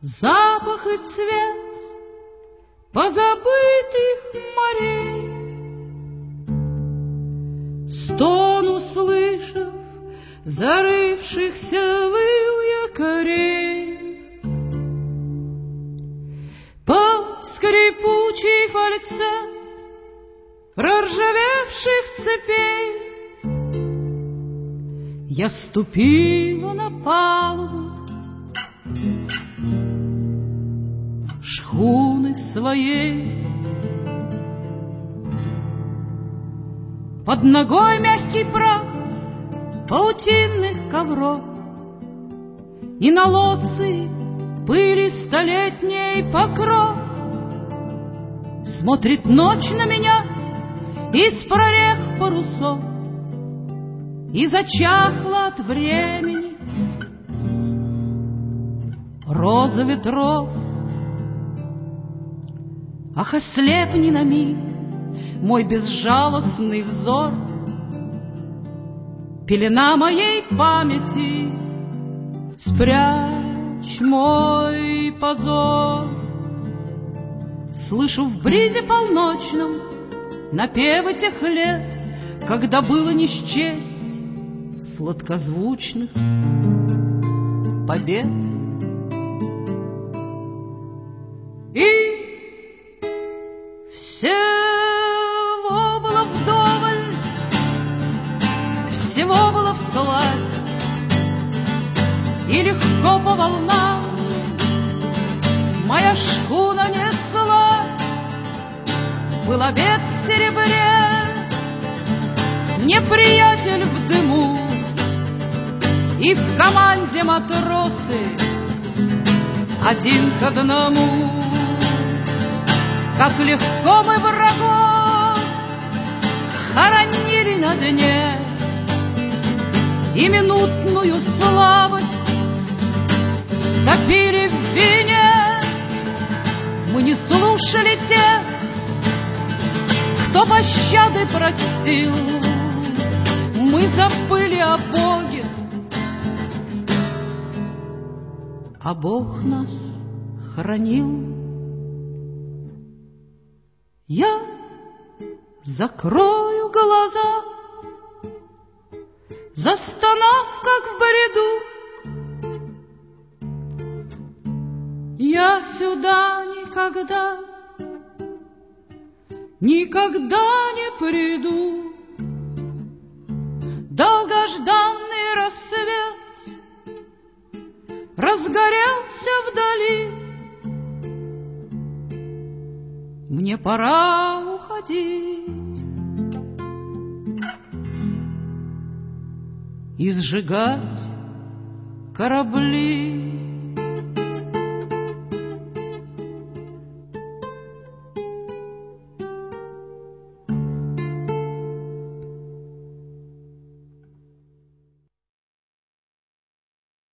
запах и цвет позабытых морей. Стон услышав зарывшихся выл якорей, под скрипучий фальцет проржавевших цепей я ступила на палубу шхуны своей. Под ногой мягкий прах паутинных ковров, и на лоции пыли столетней покров. Смотрит ночь на меня из прорех парусов, и зачахла от времени роза ветров. Ах, ослепни на миг мой безжалостный взор, пелена моей памяти, спрячь мой позор. Слышу в бризе полночном напевы тех лет, когда было не счесть сладкозвучных побед. И всего было вдоволь, всего было всласть, и легко по волнам моя шхуна неслась. Был обед в серебре, неприятель в дыму, и в команде матросы один к одному. Как легко мы врагов хоронили на дне, и минутную слабость топили в вине. Мы не слушали тех, кто пощады просил, мы забыли о Боге, а Бог нас хранил. Я закрою глаза, застонав, как в бреду. Я сюда никогда, никогда не приду. Долгожданный рассвет разгорелся вдали. Мне пора уходить и сжигать корабли.